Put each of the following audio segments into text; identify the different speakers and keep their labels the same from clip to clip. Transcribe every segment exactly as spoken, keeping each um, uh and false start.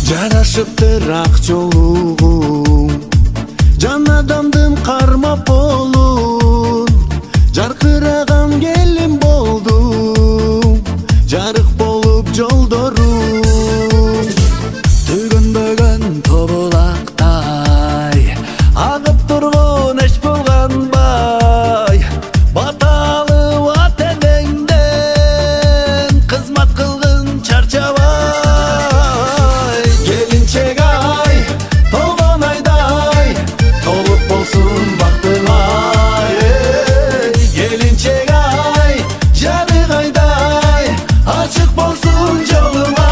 Speaker 1: Жарашыптыр ак жолугуң, жан адамдын кармап болуң, жаркыраган келин болдуң, жарык болуп жолдоруң. Төгөнбөгөн тобулактай агып турган эч булганбай, баталып ат энеңден кызмат кылгын чарчабай. Келинчек ай, толгон айдай, толуп болсун бактың ай. Келинчек ай, жарык айдай, ачык болсун жолуң ай.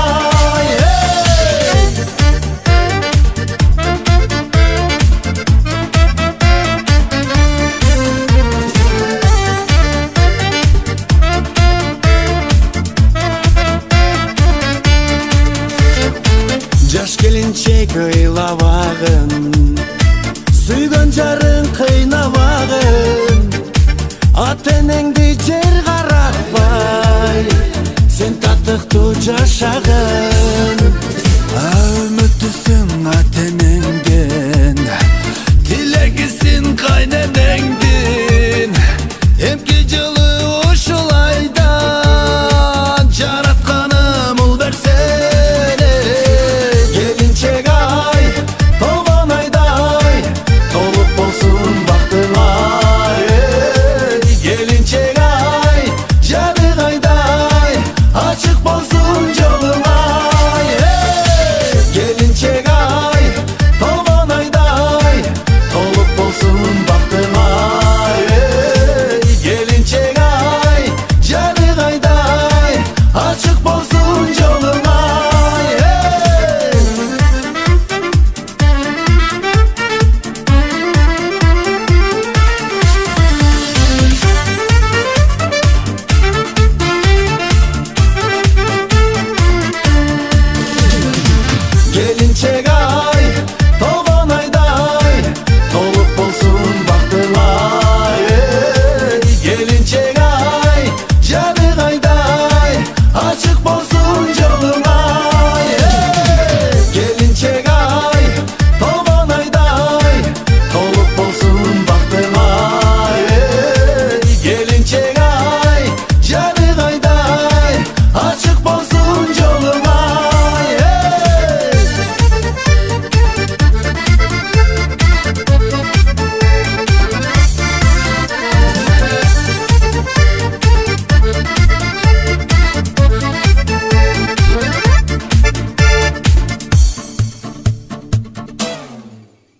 Speaker 1: Жаш келинчек ыйлабагын, сүйгөн жарың кыйнабагын, ата энеңди жер каратпай, сен татыктуу жашагын.